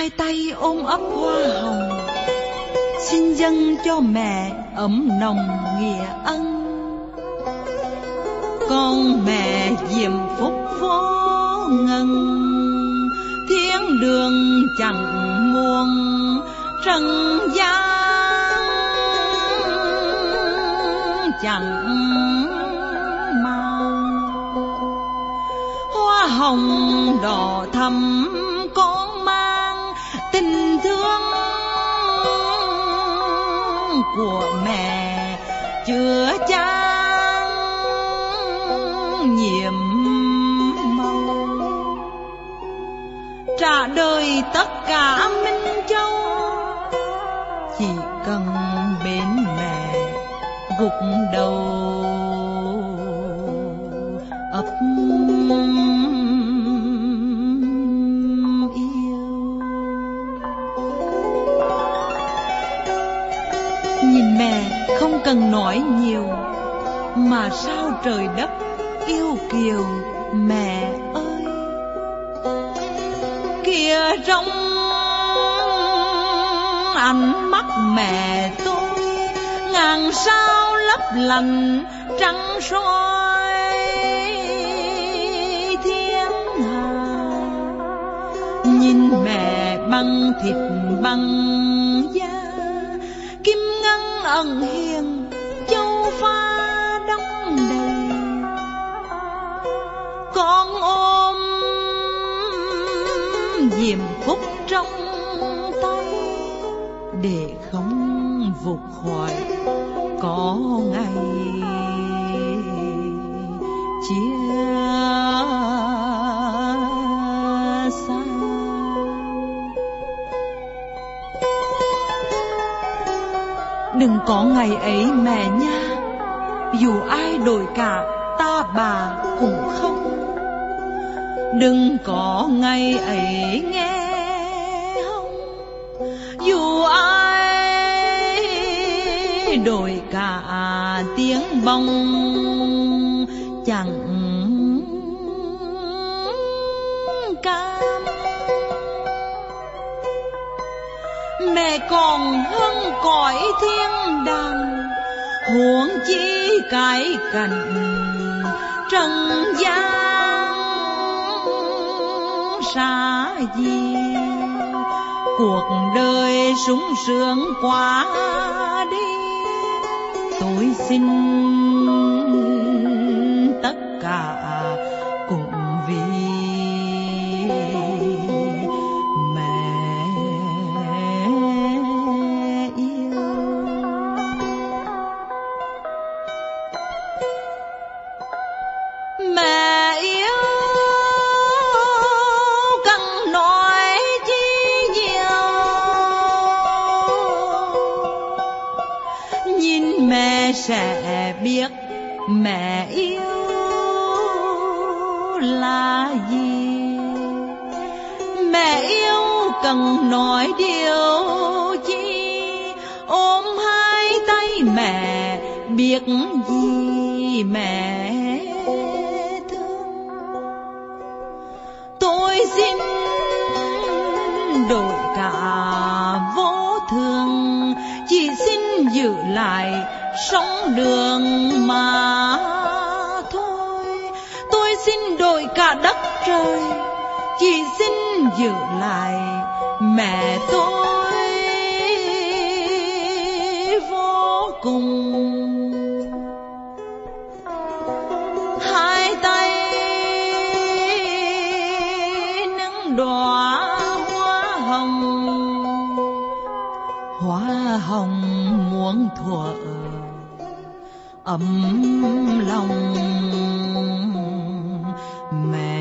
Hai tay ôm ấp hoa hồng, xin dâng cho mẹ ấm nồng nghĩa ân. Con mẹ diệm phúc vô ngần, thiên đường chẳng muôn trần gian chẳng màu. Hoa hồng đỏ thắm con mang tình thương của mẹ chứa chan nhiệm màu. Trả đời tất cả Minh Châu, chỉ cần bên mẹ gục đầu ấp yêu. Nhìn mẹ không cần nói nhiều, mà sao trời đất yêu kiều mẹ ơi. Kìa trong ánh mắt mẹ tôi, ngàn sao lấp lánh trắng soi thiên hà. Nhìn mẹ bằng thịt bằng da, kim ngân ẩn hiền châu pha đong đầy. Con ôm diệm phúc trong tay, để không vụt khỏi có ngày chia xa. Đừng có ngày ấy mẹ nha, dù ai đổi cả ta bà cũng không. Đừng có ngày ấy nghe không, dù ai đổi cả tiếng bông chẳng cam. Mẹ còn hơn cõi thiên đàng, huống chi cái cảnh trần gian xa gì. Cuộc đời sung sướng quá đi, tôi xin tất cả cũng vì mẹ yêu. Mẹ yêu cần nói chi nhiều, nhìn mẹ sẽ biết mẹ yêu là gì. Mẹ yêu cần nói điều chi, ôm hai tay mẹ biết gì mẹ thương. Tôi xin đổi cả vô thường, chỉ xin giữ lại sống đường mà thôi. Tôi xin đổi cả đất trời, chỉ xin giữ lại mẹ tôi vô cùng. Hai tay nâng đóa hoa hồng, hoa hồng muôn thuở ấm lòng mẹ.